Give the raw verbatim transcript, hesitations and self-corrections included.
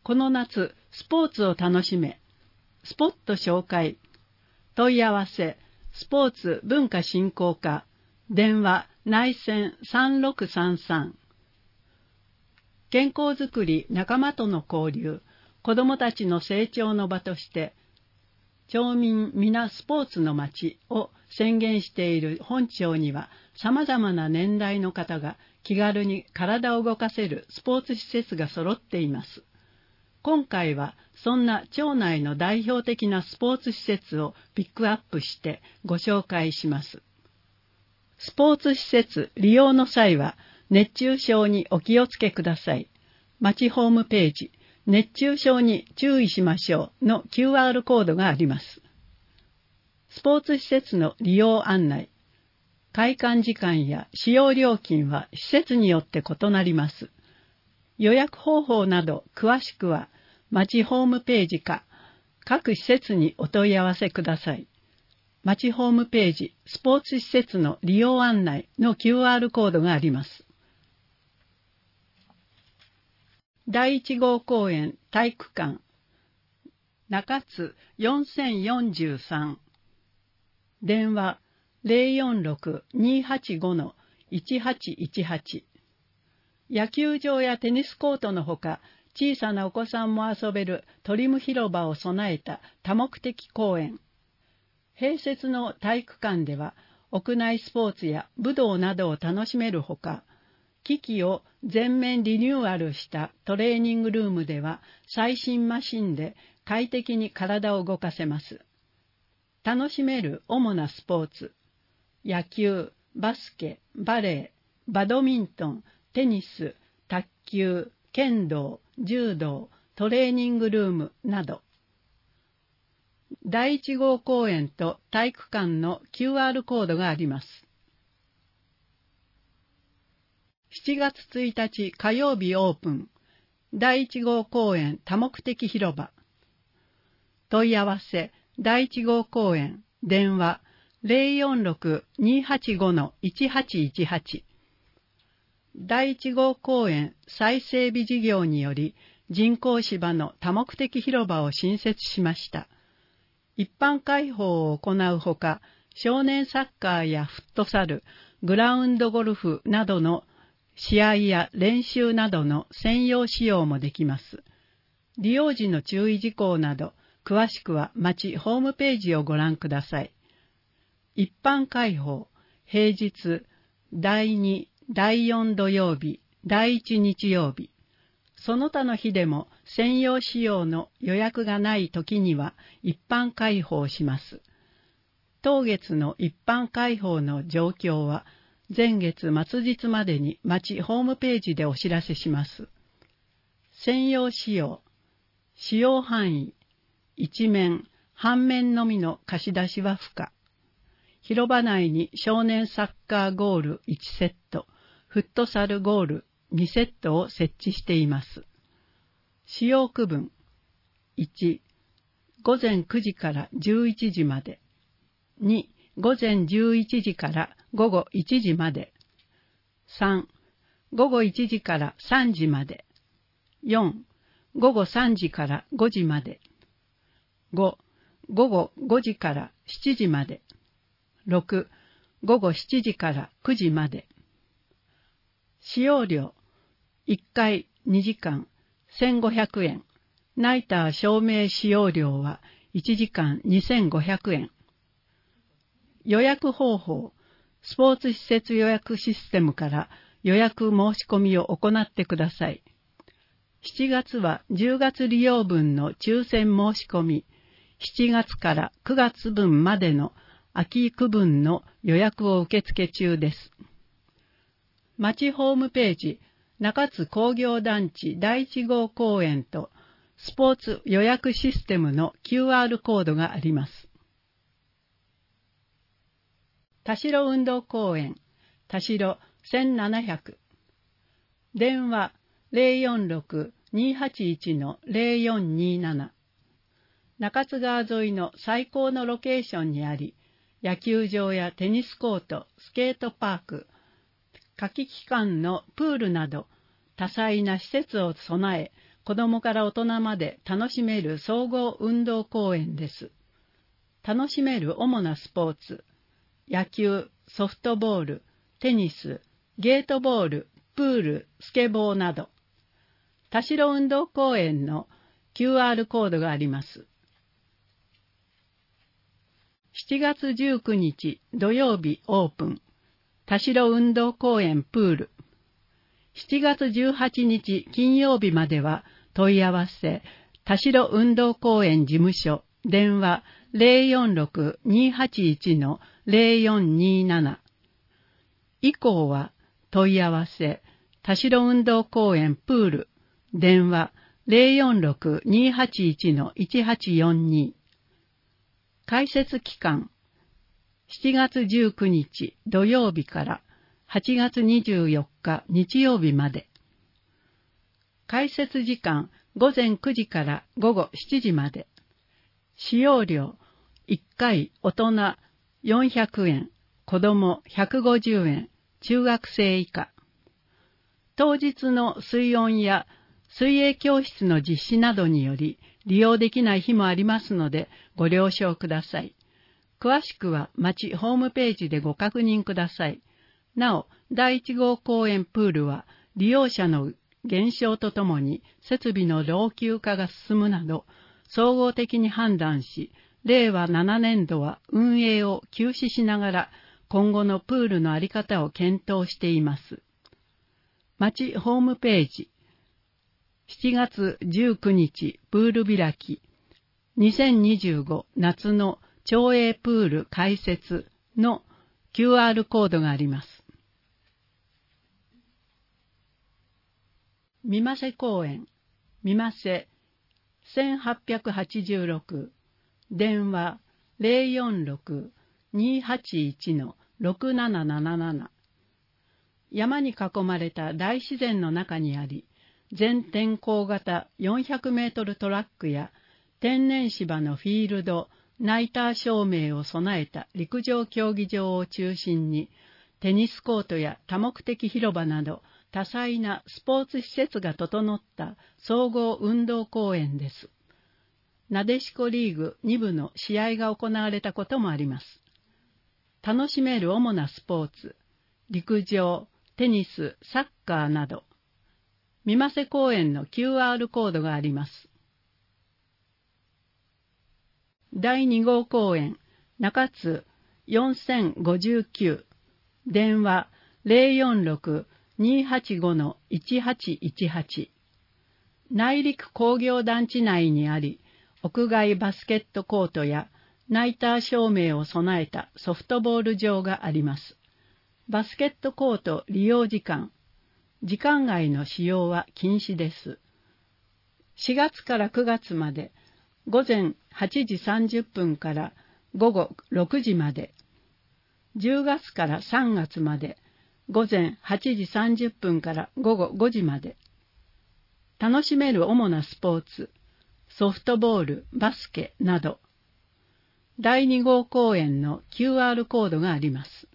この夏、スポーツを楽しめ。スポット紹介。問い合わせ、スポーツ文化振興課。電話、内線さんろくさんさん。健康づくり、仲間との交流、子どもたちの成長の場として、町民皆スポーツの街を宣言している本町には、様々な年代の方が気軽に体を動かせるスポーツ施設が揃っています。今回はそんな町内の代表的なスポーツ施設をピックアップしてご紹介します。スポーツ施設利用の際は熱中症にお気をつけください。町ホームページ、熱中症に注意しましょうの キューアール コードがあります。スポーツ施設の利用案内、開館時間や使用料金は施設によって異なります。予約方法など詳しくは町ホームページか各施設にお問い合わせください。町ホームページスポーツ施設の利用案内の キューアール コードがあります。だいいち号公園体育館中津よんせんよんじゅうさん。電話 ゼロよんろく にーはちご いちはちいちはち。野球場やテニスコートのほか、小さなお子さんも遊べるトリム広場を備えた多目的公園。併設の体育館では、屋内スポーツや武道などを楽しめるほか、機器を全面リニューアルしたトレーニングルームでは、最新マシンで快適に体を動かせます。楽しめる主なスポーツ、野球、バスケ、バレー、バドミントン、テニス、卓球、剣道、柔道、トレーニングルームなど。だいいち号公園と体育館の キューアール コードがあります。しちがつついたち火曜日オープン。だいいち号公園多目的広場。問い合わせだいいち号公園電話 ゼロよんろく にーはちご いちはちいちはち。だいいち号公園再整備事業により人工芝の多目的広場を新設しました。一般開放を行うほか、少年サッカーやフットサル、グラウンドゴルフなどの試合や練習などの専用使用もできます。利用時の注意事項など、詳しくは町ホームページをご覧ください。一般開放、平日、だいに、だいよん土曜日、だいいち日曜日。その他の日でも専用使用の予約がない時には一般開放します。当月の一般開放の状況は前月末日までに町ホームページでお知らせします。専用使用、使用範囲、一面、半面のみの貸し出しは不可。広場内に少年サッカーゴールいちセット、フットサルゴールにセットを設置しています。使用区分いち、午前くじからじゅういちじまで。に、午前じゅういちじから午後いちじまで。さん、午後いちじからさんじまで。よん、午後さんじからごじまで。ご、午後ごじからしちじまで。ろく、午後しちじからくじまで。使用料、いっかいにじかんせんごひゃくえん。ナイター照明使用料はいちじかんにせんごひゃくえん。予約方法、スポーツ施設予約システムから予約申し込みを行ってください。しちがつはじゅうがつ利用分の抽選申し込み、しちがつからくがつ分までの秋区分の予約を受付中です。町ホームページ、中津工業団地だいいち号公園とスポーツ予約システムの キューアール コードがあります。田代運動公園、田代せんななひゃく。電話 ゼロよんろく にーはちいち ゼロよんにーなな。中津川沿いの最高のロケーションにあり、野球場やテニスコート、スケートパーク、夏季期間のプールなど多彩な施設を備え、 子供から大人まで楽しめる総合運動公園です。楽しめる主なスポーツ、野球、ソフトボール、テニス、ゲートボール、プール、スケボーなど、田代運動公園の キューアール コードがあります。しちがつじゅうくにち土曜日オープン、田代運動公園プール。しちがつじゅうはちにち金曜日までは問い合わせ、田代運動公園事務所、電話 ゼロよんろく にーはちいち のゼロよんにーなな。以降は問い合わせ、田代運動公園プール、電話 ゼロよんろく にーはちいち のいちはちよんに。開設期間、しちがつじゅうくにち土曜日からはちがつにじゅうよっか日曜日まで。開設時間、ごぜんくじからごごしちじまで。使用料、いっかい大人よんひゃくえん、子供ひゃくごじゅうえん、中学生以下。当日の水温や水泳教室の実施などにより利用できない日もありますのでご了承ください。詳しくは町ホームページでご確認ください。なお、だいいち号公園プールは利用者の減少とともに設備の老朽化が進むなど、総合的に判断し、れいわななねんどは運営を休止しながら今後のプールの在り方を検討しています。町ホームページ、しちがつじゅうくにちプール開き、にせんにじゅうご夏の町営プール開設の キューアール コードがあります。三瀬公園、三瀬せんはっぴゃくはちじゅうろく、電話 ゼロよんろく にーはちいち のろくなななななな。山に囲まれた大自然の中にあり、全天候型よんひゃくメートルトラックや天然芝のフィールド、ナイター照明を備えた陸上競技場を中心に、テニスコートや多目的広場など多彩なスポーツ施設が整った総合運動公園です。なでしこリーグにぶの試合が行われたこともあります。楽しめる主なスポーツ、陸上、テニス、サッカーなど、三瀬公園の キューアール コードがあります。だいに号公園、中津よんせんごじゅうきゅう、電話 ゼロよんろく にーはちご のいちはちいちはち。内陸工業団地内にあり、屋外バスケットコートやナイター照明を備えたソフトボール場があります。バスケットコート利用時間、時間外の使用は禁止です。しがつからくがつまで、ごぜんはちじさんじゅっぷんからごごろくじまで、じゅうがつからさんがつまで、ごぜんはちじさんじゅっぷんからごごごじまで。楽しめる主なスポーツ、ソフトボール、バスケなど。だいに号公園の キューアール コードがあります。